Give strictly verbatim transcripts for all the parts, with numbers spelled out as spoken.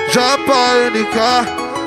Japa N K.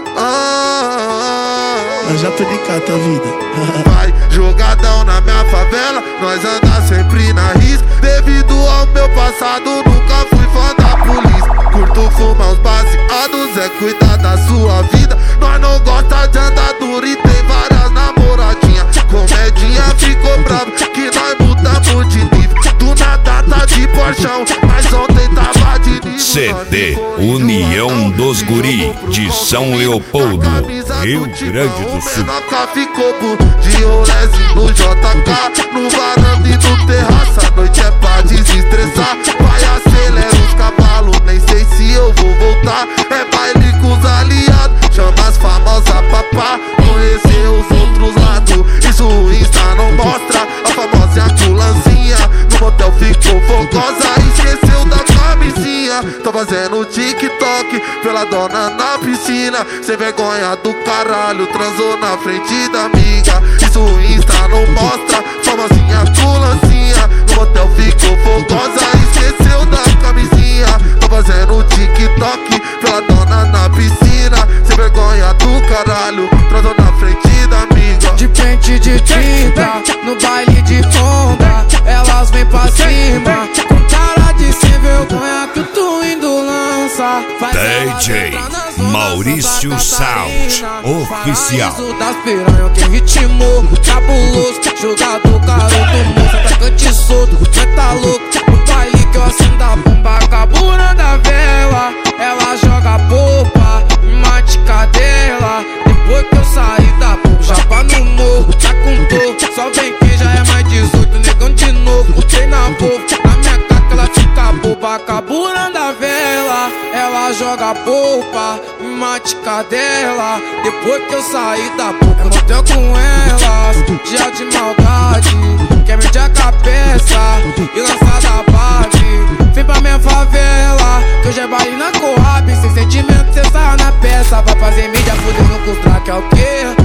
Ah, A Japa N K, tua vida. vai jogadão na minha favela, nós anda sempre na risca. Devido ao meu passado, nunca fui fã da polícia. Curto fumar uns baseados, é cuidar da sua vida. Nós não gosta de andar duro e tem várias namoradinhas. Comedinha ficou bravo que nós mudamos de nível. Do nada tá de porchão, mas ontem tava de nível. C D União dos Guri de São Leopoldo, Rio Grande do Sul. Nunca ficou de rolezinho no J K, no varanda e no terraço. A noite é pra desestressar. Vai acelera os cavalos, nem sei se eu vou voltar. É baile com os aliados, chama as famosas papá. Conhecer os outros lados, isso o Insta não mostra. A famosa culancinha no motel ficou fogosa, esqueceu da camisinha. Tô fazendo TikTok pela dona na piscina. Sem vergonha do caralho, transou na frente da amiga. Isso o Insta não mostra. Famosinha culancinha no motel ficou fogosa, esqueceu da camisinha. Tô fazendo TikTok pela dona na piscina. Sem vergonha do caralho, transou na frente da amiga. De pente de tinta, no baile de onda, elas vêm pra cima, com cara de sem vergonha que o Twindo lança. D J Maurício Sound Oficial. Das piranha que ritmou, cabuloso, jogador, garoto, moço, atacante solto, cê tá louco. No baile que eu acendo a bomba, caburando a vela, ela joga polpa, mate cadela. Depois que eu saí da bomba, japa no morro, tá com dor. Só vem que já é mais dezoito, negão de novo. Botei na boca, na minha caca ela fica boba, caburando a vela, ela joga polpa, mate cadela. Depois que eu saí da boca, motel com elas, dia de maldade, quer medir a cabeça e lançar da base. Vem pra minha favela, que hoje é baile na Coab. Sem sentimento cê sai na peça, vai fazer mídia fudendo com os track, é o quê?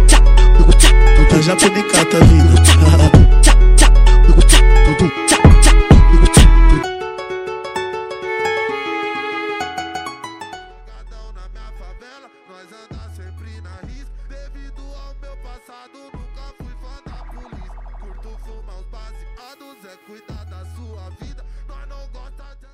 A Japa N K, tua vida. Nós anda sempre na risca. Devido ao meu passado, nunca fui fã da polícia. Curto fumar uns baseados, é cuidar da sua vida. Nós não gosta de